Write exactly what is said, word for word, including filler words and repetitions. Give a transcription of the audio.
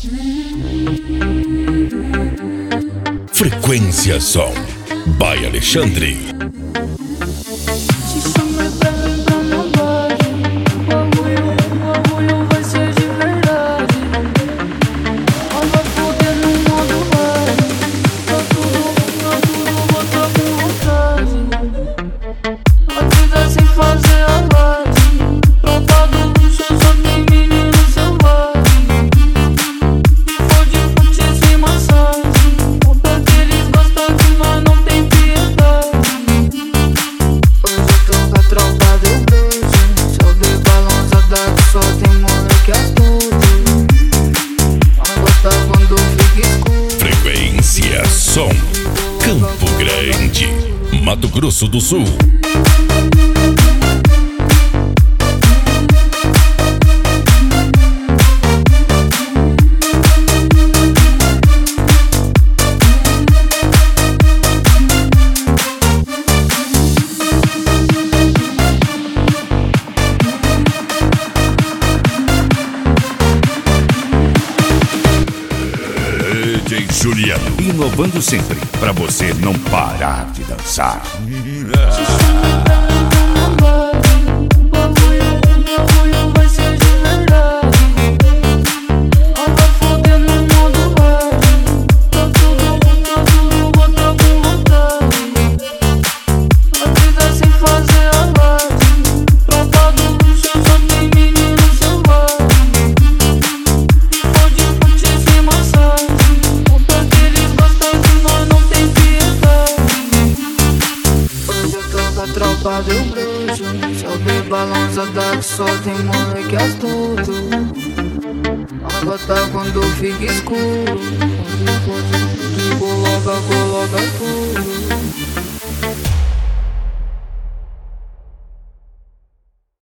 Frequência Som by Alexandre. Te chamei pra vir pra minha base. O bagulho, o bagulho vai ser de verdade. Nós vai foder no modo hard. Tá tudo, tá tudo, bota com vontade. A vida sem fazer alarde. Tropa do luxo, só tem menino selvagem. E for de fute sem massagem. Conta que eles gostam de nós, não tem piedade. Hoje eu tô com a tropa do beijo. Sobe balançada que só tem moleque astuto. Nós gosta quando fica escuro. Frequência Som, Campo Grande, Mato Grosso do Sul. D J Juliano, inovando sempre, pra você não parar de dançar. Te chamei pra vir pra minha base. O bagulho, o bagulho vai ser de verdade. Nós vai foder no modo hard. Tá tudo, tá tudo, bota com vontade. A vida sem fazer alarde. Tropa do luxo, só tem menino selvagem. E for de fute sem massagem. Conta que eles gostam de nós, não tem piedade. Hoje eu tô com a tropa do bruxo. Sobe balançada que só tem moleque astuto. Nós gosta quando fica escuro. Quando coloca, coloca tudo.